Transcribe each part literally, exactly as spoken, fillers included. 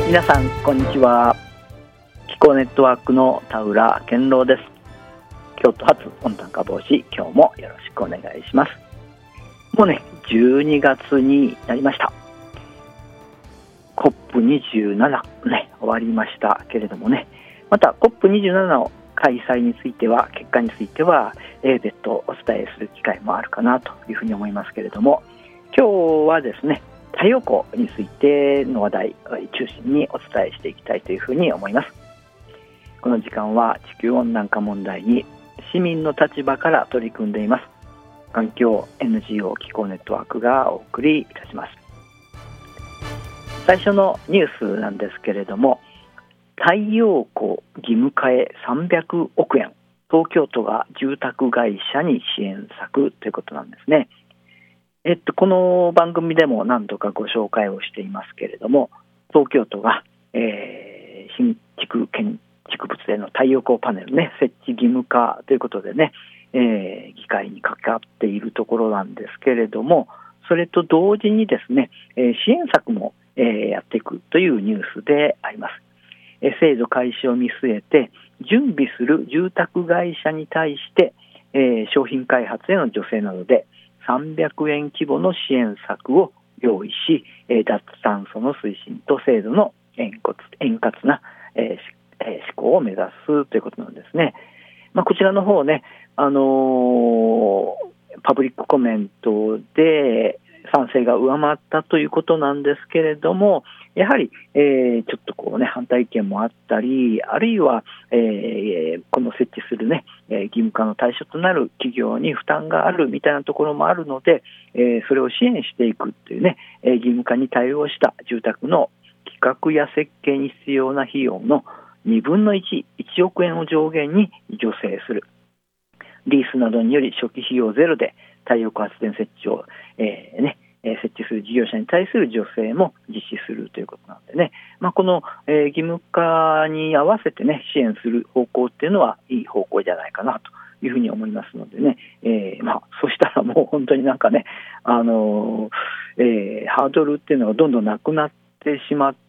皆さんこんにちは。気候ネットワークの田浦健郎です。京都発温暖化防止、今日もよろしくお願いします。もうねじゅうにがつになりました。 コップにじゅうなな ね終わりましたけれどもね、また コップにじゅうなな の開催については結果については、えー、別途お伝えする機会もあるかなというふうに思いますけれども、今日はですね太陽光についての話題を中心にお伝えしていきたいというふうに思います。この時間は地球温暖化問題に市民の立場から取り組んでいます環境 エヌジーオー 気候ネットワークがお送りいたします。最初のニュースなんですけれども、太陽光義務化へさんびゃくおくえん、東京都が住宅会社に支援策ということなんですね。えっと、この番組でも何度かご紹介をしていますけれども、東京都が、えー、新築建築物への太陽光パネル、ね、設置義務化ということでね、えー、議会にかかっているところなんですけれども、それと同時にですね、えー、支援策も、えー、やっていくというニュースであります。えー、制度開始を見据えて準備する住宅会社に対して、えー、商品開発への助成などでさんびゃくえん規模の支援策を用意し、えー、脱炭素の推進と制度の円滑、円滑な、えーえー、施行を目指すということなんですね。まあ、こちらの方ね、あのー、パブリックコメントで賛成が上回ったということなんですけれども、やはり、えー、ちょっとこうね反対意見もあったり、あるいは、えー、この設置するね義務化の対象となる企業に負担があるみたいなところもあるので、えー、それを支援していくというね、えー、義務化に対応した住宅の企画や設計に必要な費用のにぶんのいち、いちおくえんを上限に助成する。リースなどにより初期費用ゼロで太陽光発電設置を、えーね、設置する事業者に対する助成も実施するということなんでね、まあ、この、えー、義務化に合わせてね支援する方向っていうのはいい方向じゃないかなというふうに思いますのでね、えーまあ、そしたらもう本当になんかね、あのーえー、ハードルっていうのがどんどんなくなってしまって、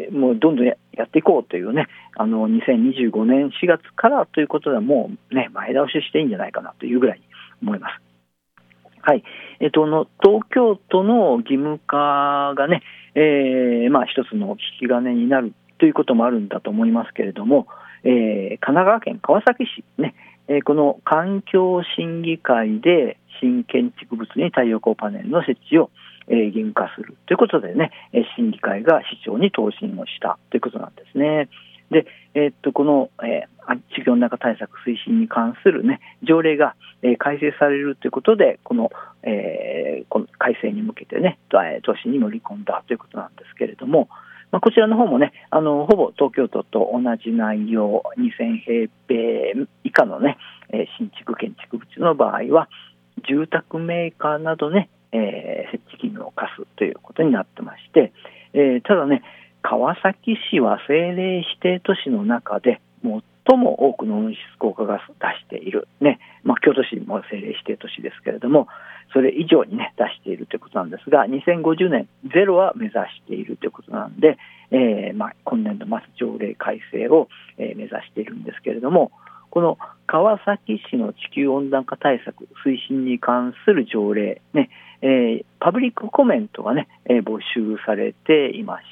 もうどんどん や, やっていこうというね、あのにせんにじゅうごねんしがつからということではもうね前倒ししていいんじゃないかなというぐらいに思います。はい、えっと、の東京都の義務化がね、えーまあ、一つの引き金になるということもあるんだと思いますけれども、えー、神奈川県川崎市ね、えー、この環境審議会で新建築物に太陽光パネルの設置を、えー、義務化するということでね、審議会が市長に答申をしたということなんですね。で、えー、っとこの、えー、地球温暖化対策推進に関する、ね、条例が、えー、改正されるということで、この、えー、この改正に向けて、ね、答申に盛り込んだということなんですけれども、まあ、こちらの方もね、あのほぼ東京都と同じ内容、にせんへいべい以下の、ね、新築建築物の場合は住宅メーカーなどね、えー、設置義務を課すということになってまして、えー、ただね川崎市は政令指定都市の中で最も多くの温室効果ガスを出している、ね、まあ、京都市も政令指定都市ですけれども、それ以上に、ね、出しているということなんですが、にせんごじゅうねんゼロは目指しているということなんで、えーまあ、今年度末条例改正を、えー、目指しているんですけれども、この川崎市の地球温暖化対策推進に関する条例、ねえー、パブリックコメントが、ねえー、募集されていまして、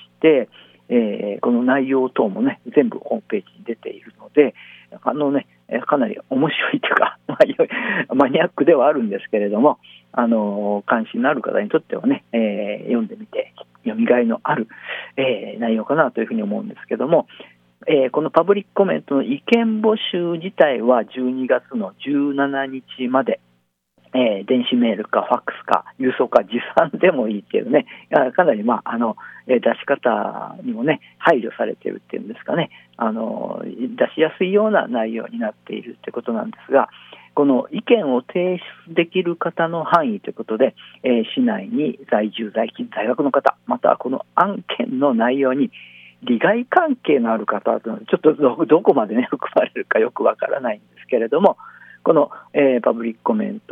えー、この内容等も、ね、全部ホームページに出ているので、あの、ね、かなり面白いというか、まあ、マニアックではあるんですけれども、あの関心のある方にとっては、ねえー、読んでみて読みがいのある、えー、内容かなというふうに思うんですけども、えー、このパブリックコメントの意見募集自体はじゅうにがつのじゅうしちにちまで、えー、電子メールかファックスか郵送か持参でもいいっていうね、かなり、まあ、あの出し方にもね配慮されているっていうんですかね、あの出しやすいような内容になっているということなんですが、この意見を提出できる方の範囲ということで、えー、市内に在住在勤在学の方、またはこの案件の内容に利害関係のある方というのはちょっと ど, どこまで、ね、含まれるかよくわからないんですけれども、この、えー、パブリックコメントは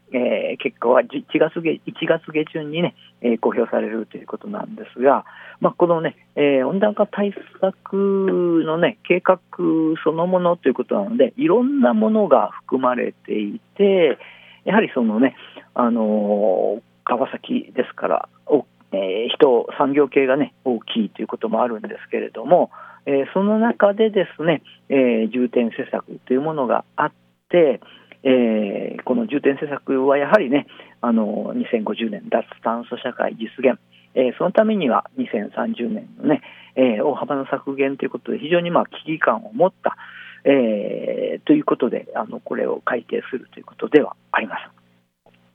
えー、結果はいちがつげいちがつげじゅんにね、えー、公表されるということなんですが、まあ、このね、えー、温暖化対策のね計画そのものということなので、いろんなものが含まれていて、やはりそのね、あのー、川崎ですからお、えー、人産業系がね大きいということもあるんですけれども、えー、その中でですね、えー、重点施策というものがあって、えー、この重点施策はやはりね、あのにせんごじゅうねん脱炭素社会実現、えー、そのためにはにせんさんじゅうねんのね、えー、大幅な削減ということで非常にまあ危機感を持った、えー、ということで、あのこれを改定するということではあります。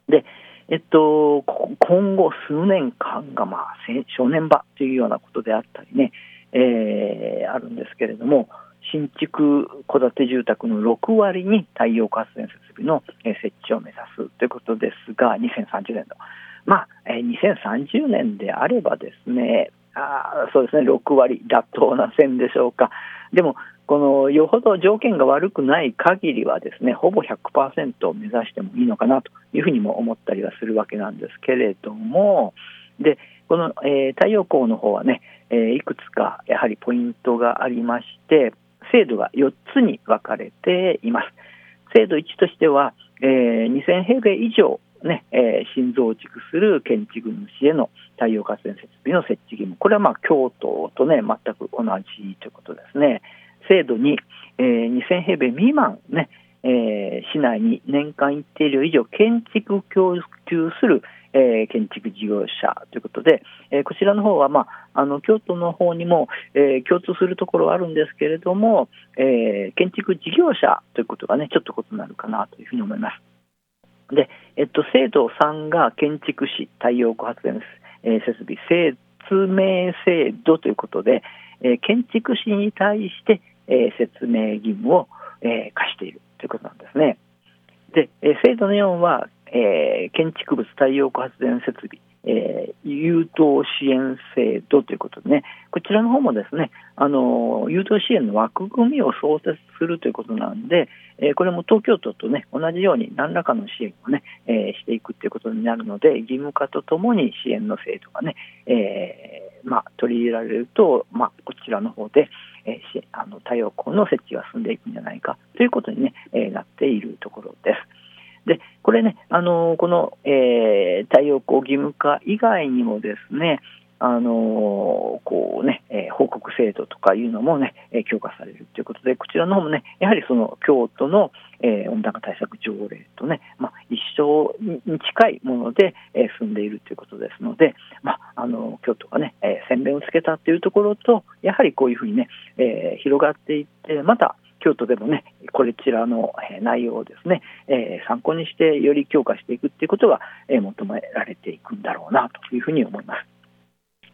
で、えっと、今後数年間がまあ正念場というようなことであったりね、えー、あるんですけれども、新築戸建て住宅のろくわりに太陽光発電設備の設置を目指すということですが、にせんさんじゅうねん度、まあ、にせんさんじゅうねんであればですね、あそうですね、ろくわり妥当な線でしょうか。でもこのよほど条件が悪くない限りはですね、ほぼ ひゃくパーセント を目指してもいいのかなというふうにも思ったりはするわけなんですけれども、でこの、えー、太陽光の方はね、えー、いくつかやはりポイントがありまして、制度がよっつに分かれています。制度いちとしては、えー、にせんへいべい以上、ねえー、新増築する建築主への太陽光発電設備の設置義務、これはまあ京都とね全く同じということですね。制度に、えー、にせんへいべい未満、ねえー、市内に年間一定量以上建築供給する、えー、建築事業者ということで、えー、こちらの方は、まあ、あの京都の方にも、えー、共通するところはあるんですけれども、えー、建築事業者ということがねちょっと異なるかなというふうに思います。で、えっと、制度さんが建築士太陽光発電、えー、設備説明制度ということで、えー、建築士に対して、えー、説明義務を、えー、課しているということなんですね。で、えー、制度のよんは、えー、建築物太陽光発電設備、えー、誘導支援制度ということでね、こちらの方もですね、あの誘導支援の枠組みを創設するということなんで、えー、これも東京都とね同じように何らかの支援をね、えー、していくということになるので、義務化とともに支援の制度がね、えーまあ、取り入れられると、まあ、こちらの方で、えー、あの太陽光の設置が進んでいくんじゃないかということに、ねえー、なっているところです。でこれね、あのこの、えー、太陽光義務化以外にもですね、あのこうね、えー、報告制度とかいうのもね、えー、強化されるということで、こちらの方もね、やはりその京都の、えー、温暖化対策条例とね、まあ、一緒に近いもので、えー、進んでいるということですので、まあ、あの京都がね、えー、先鞭をつけたというところと、やはりこういうふうにね、えー、広がっていって、また京都でもね、こちらの内容をですね、えー、参考にしてより強化していくということが、えー、求められていくんだろうなというふうに思います。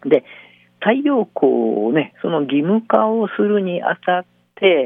で、太陽光をね、その義務化をするにあたって、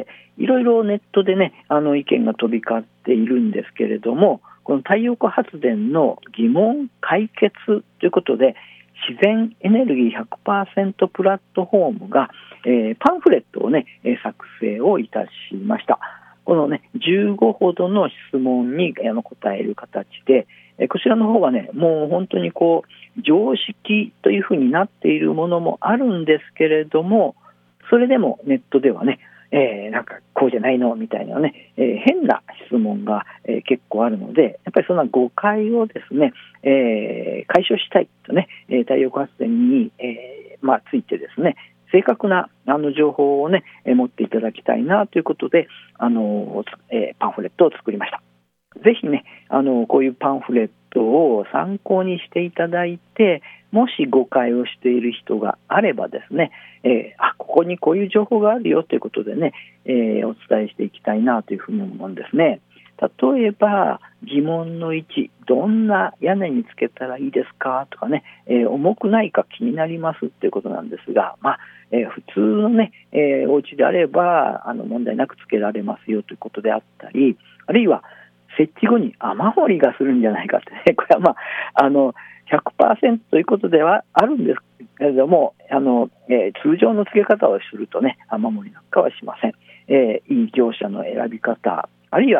いろいろネットでね、あの意見が飛び交っているんですけれども、この太陽光発電の疑問解決ということで、自然エネルギー ひゃくパーセント プラットフォームが、えー、パンフレットをね作成をいたしました。このねじゅうごほどの質問にあの答える形で、えー、こちらの方はねもう本当にこう常識というふうになっているものもあるんですけれども、それでもネットではね、えー、なんかこうじゃないのみたいなね、えー、変な質問が、えー、結構あるので、やっぱりそんな誤解をですね、えー、解消したいとね、えー、太陽光発電に、えーまあ、ついてですね、正確なあの情報をね、えー、持っていただきたいなということで、あのえー、パンフレットを作りました。ぜひね、あのこういうパンフレットを参考にしていただいて、もし誤解をしている人があればですね、えー、あここにこういう情報があるよということでね、えー、お伝えしていきたいなというふうに思うんですね。例えば疑問のいち、どんな屋根につけたらいいですかとかね、えー、重くないか気になりますということなんですが、まあえー、普通のね、えー、お家であればあの問題なくつけられますよということであったり、あるいは設置後に雨漏りがするんじゃないかってね、これはまああの ひゃくパーセント ということではあるんですけれども、あの、えー、通常の付け方をするとね雨漏りなんかはしません。えー、いい業者の選び方、あるいは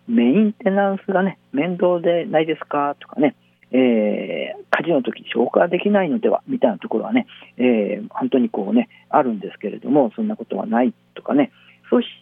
メンテナンスがね面倒でないですかとかね、えー、火事の時消火できないのではみたいなところはね、えー、本当にこうねあるんですけれども、そんなことはないとかね。そして、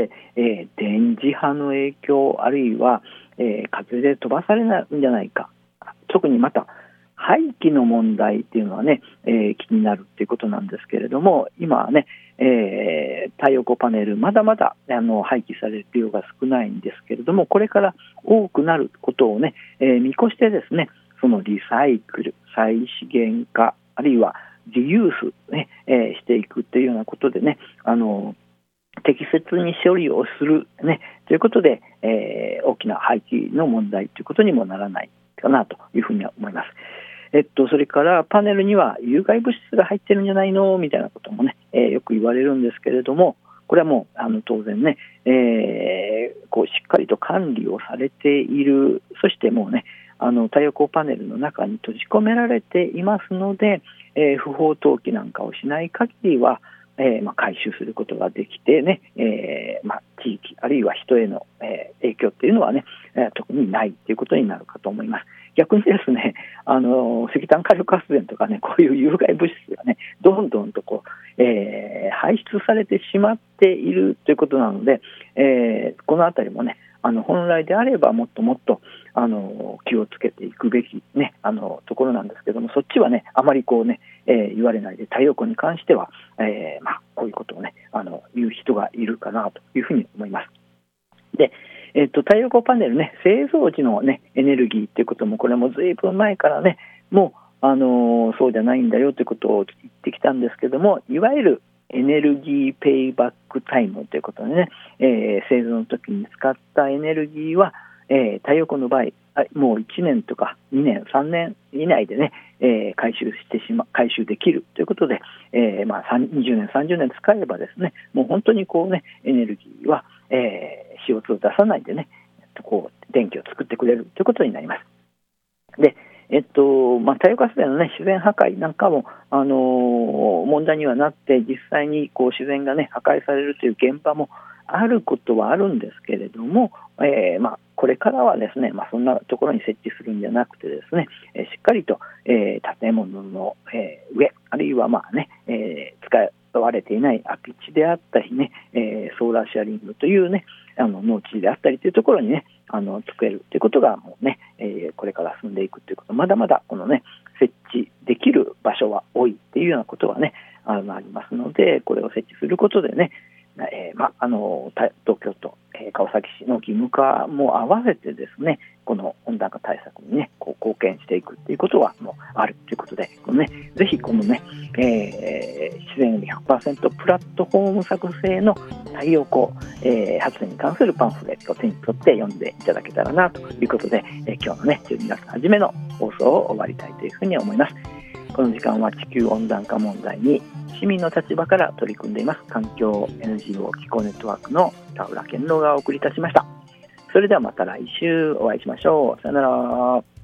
えー、電磁波の影響、あるいは、えー、風で飛ばされないんじゃないか、特にまた排気の問題っていうのはね、えー、気になるっていうことなんですけれども、今はね、えー、太陽光パネルまだまだあの廃棄される量が少ないんですけれども、これから多くなることをね、えー、見越してですね、そのリサイクル、再資源化、あるいはリユース、ねえー、していくというようなことでね、あの適切に処理をする、ね、ということで、えー、大きな廃棄の問題ということにもならないかなというふうには思います。えっと、それからパネルには有害物質が入ってるんじゃないのみたいなこともね、えー、よく言われるんですけれども、これはもうあの当然ね、えー、こうしっかりと管理をされている、そしてもうねあの太陽光パネルの中に閉じ込められていますので、えー、不法投棄なんかをしない限りは、えーまあ、回収することができてね、えーまあ、地域あるいは人への、えー、影響っていうのはね、えー、特にないということになるかと思います。逆にですね、あの石炭火力発電とかね、こういう有害物質がねどんどんとこう、えー、排出されてしまっているということなので、えー、このあたりもねあの本来であればもっともっとあの気をつけていくべき、ね、あのところなんですけども、そっちはねあまりこうね、えー、言われないで、太陽光に関しては、えーまあ、こういうことをねあの言う人がいるかなというふうに思います。でえっと、太陽光パネルね、製造時の、ね、エネルギーということも、これもずいぶん前からね、もう、あのー、そうじゃないんだよということを言ってきたんですけども、いわゆるエネルギーペイバックタイムということでね、えー、製造の時に使ったエネルギーは、えー、太陽光の場合、もういちねんとかにねん、さんねん以内でね、えー、回収してしま、回収できるということで、えーまあ、にじゅうねん、さんじゅうねん使えばですね、もう本当にこうね、エネルギーは、えー、シーオーツー を出さないでね、こう電気を作ってくれるということになります。で、えっとまあ、太陽光発電の、ね、自然破壊なんかも、あのー、問題にはなって、実際にこう自然が、ね、破壊されるという現場もあることはあるんですけれども、えーまあ、これからはですね、まあ、そんなところに設置するんじゃなくてですね、えー、しっかりと、えー、建物の、えー、上、あるいはまあ、ねえー、使われていない空き地であったりね、えー、ソーラーシェアリングというね、あの農地であったりというところにね、あの作れるということがもうね、えー、これから進んでいくということ、まだまだこのね設置できる場所は多いというようなことはね あのありますので、これを設置することでね、えーま、あの東京都、えー、川崎市の義務化も合わせてですね、この温暖化対策にねこう貢献していくということはもうあるということで、この、ね、ぜひこのね、えー、自然より ひゃくパーセント プラットフォーム作成の太陽光、えー、発電に関するパンフレットを手に取って読んでいただけたらなということで、えー、今日のねじゅうにがつ初めの放送を終わりたいというふうに思います。この時間は地球温暖化問題に市民の立場から取り組んでいます環境 エヌジーオー 気候ネットワークの田浦健郎がお送りいたしました。それではまた来週お会いしましょう。さよなら。